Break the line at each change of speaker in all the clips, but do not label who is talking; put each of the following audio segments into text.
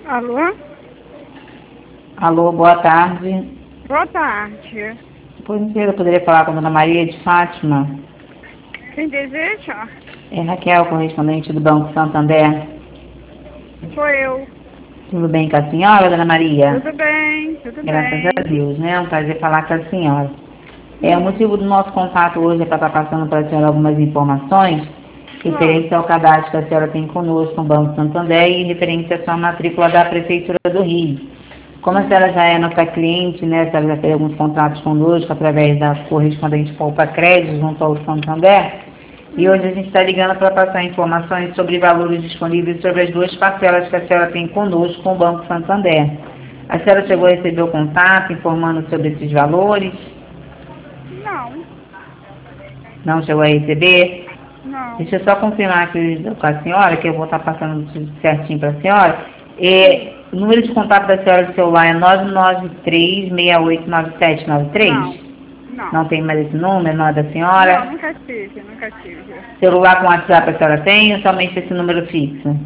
Alô?
Alô, boa tarde.
Boa tarde.
Por gentileza, eu poderia falar com a dona Maria de Fátima?
Quem deseja?
É Raquel, correspondente do Banco Santander.
Sou eu.
Tudo bem com a senhora, dona Maria?
Tudo bem, tudo
Graças
bem.
a Deus, né? É um prazer falar com a senhora. O motivo do nosso contato hoje é para estar passando para a senhora algumas informações referentes ao cadastro que a senhora tem conosco no Banco Santander e referente à sua matrícula da Prefeitura do Rio. Como a senhora já é nossa cliente, né, a senhora já fez alguns contratos conosco através da correspondente Poupa Crédito junto ao Santander, e hoje a gente está ligando para passar informações sobre valores disponíveis sobre as duas parcelas que a senhora tem conosco com o Banco Santander. A senhora chegou a receber o contato informando sobre esses valores?
Não,
Não chegou a receber?
não.
Deixa eu só confirmar aqui com a senhora, que eu vou estar passando tudo certinho para a senhora. O número de contato da senhora do celular é 993-689793?
Não.
Não tem mais esse número, não é da senhora?
Não, nunca tive.
Celular com WhatsApp a senhora tem ou somente esse número fixo?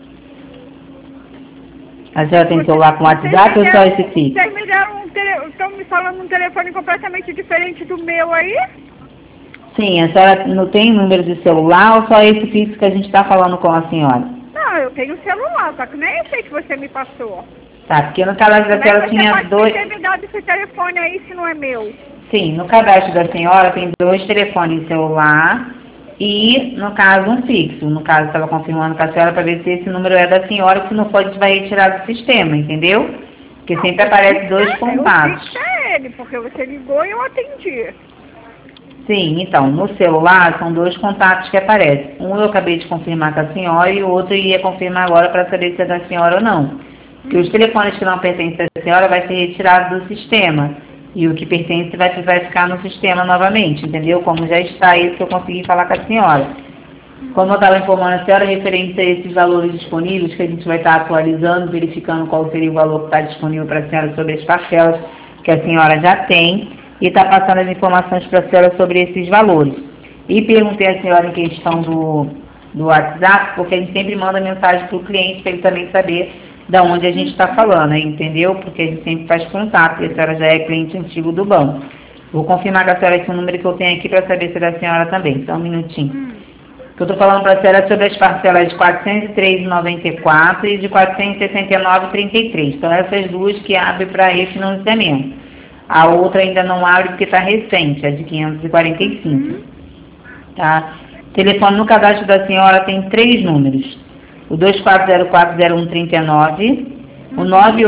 A senhora tem celular com WhatsApp ou só esse fixo?
Vocês me deram estão me falando um telefone completamente diferente do meu aí?
Sim, a senhora não tem número de celular ou só esse fixo que a gente está falando com a senhora?
Não, eu tenho celular, só que nem sei que você me passou.
Tá, porque no cadastro da senhora tinha dois...
Você me dado esse telefone aí se não é meu?
Sim, no cadastro da senhora tem dois telefones celular e, no caso, um fixo. No caso, estava confirmando com a senhora para ver se esse número é da senhora, se não for, a gente vai retirar do sistema, entendeu? Porque sempre aparece dois contatos.
O fixo é ele, porque você ligou e eu atendi.
Sim, então, no celular são dois contatos que aparecem. Um eu acabei de confirmar com a senhora e o outro eu ia confirmar agora para saber se é da senhora ou não. Porque os telefones que não pertencem à senhora vai ser retirado do sistema. E o que pertence vai ficar no sistema novamente, entendeu? Como já está isso que eu consegui falar com a senhora. Como eu estava informando a senhora referente a esses valores disponíveis, que a gente vai estar atualizando, verificando qual seria o valor que está disponível para a senhora sobre as parcelas que a senhora já tem, e está passando as informações para a senhora sobre esses valores. E perguntei à senhora em questão do WhatsApp, porque a gente sempre manda mensagem para o cliente para ele também saber da onde a gente está falando, entendeu? Porque a gente sempre faz contato, e a senhora já é cliente antigo do banco. Vou confirmar com a senhora esse número que eu tenho aqui para saber se é da senhora também. Só um minutinho. O que eu estou falando para a senhora é sobre as parcelas de R$ 403,94 e de R$ 469,33. São essas duas que abrem para refinanciamento. A outra ainda não abre porque está recente, a de 545. Tá? O telefone no cadastro da senhora tem 3 números. O 24040139, o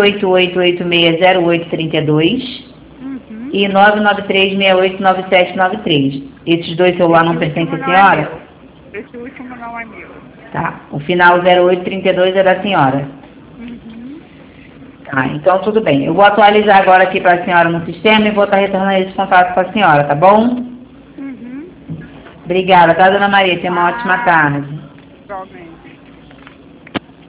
988860832 e 993689793. Esses dois celulares não pertencem à senhora?
Esse último não é meu.
Tá. O final 0832 é da senhora. Tá, então tudo bem. Eu vou atualizar agora aqui para a senhora no sistema e vou estar retornando esse contato com a senhora, tá bom? Obrigada, tá, dona Maria? Tenha uma ótima tarde.
Igualmente.